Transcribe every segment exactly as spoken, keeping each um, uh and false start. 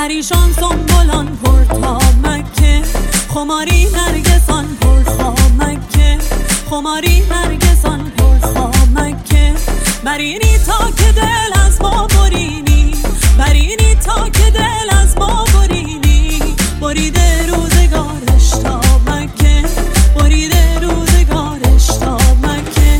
پریشان سنبولان پرتا مکه خماری نرگسان پرخا مکه خماری نرگسان پرخا مکه برینی تا که دل از ما برینی برینی تا که دل از ما برینی بریده روزگارش تا مکه بریده روزگارش تا مکه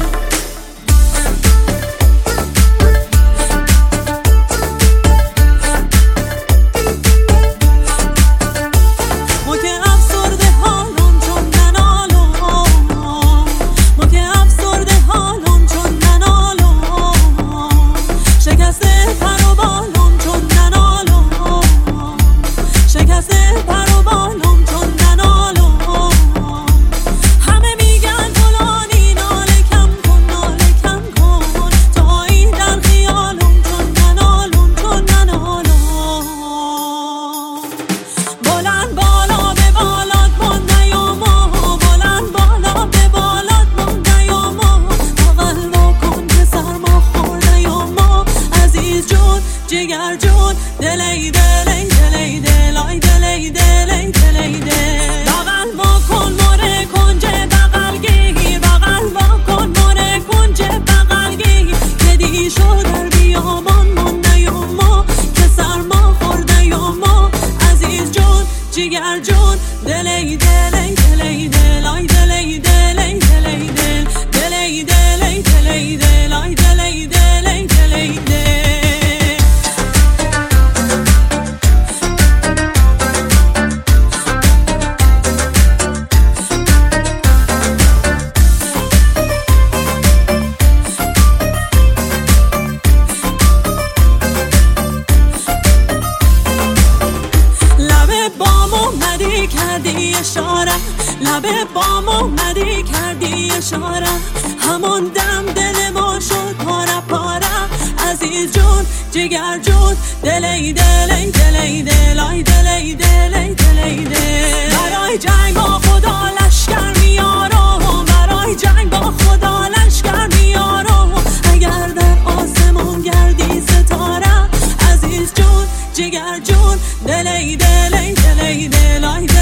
جگر جون دلی دلی دلی دلای دلی دلی دلی دل بغل با کن مره کنجه بغل گیر بغل با کن مره کنجه بغل گیر که دی شو در بیامان مونده یا ما که سرما خورده یا ما عزیز جون جگر جون دلی دلی دلی دلای دلی دلی دلی دل دلی دلی دلی دلای دلی دلی دلی دل کردی اشاره لبه بام اومدی کردی اشاره همون دم دل ما شد پاره پاره عزیز جون جگر جون دلی دلی دلی دلای دلی دلی دلی دل برای جنگ با خدا لشکر میارم برای جنگ با خدا لشکر میارم اگر در آسمون گردی ستاره عزیز جون جگر جون دلی دلی دلی دلای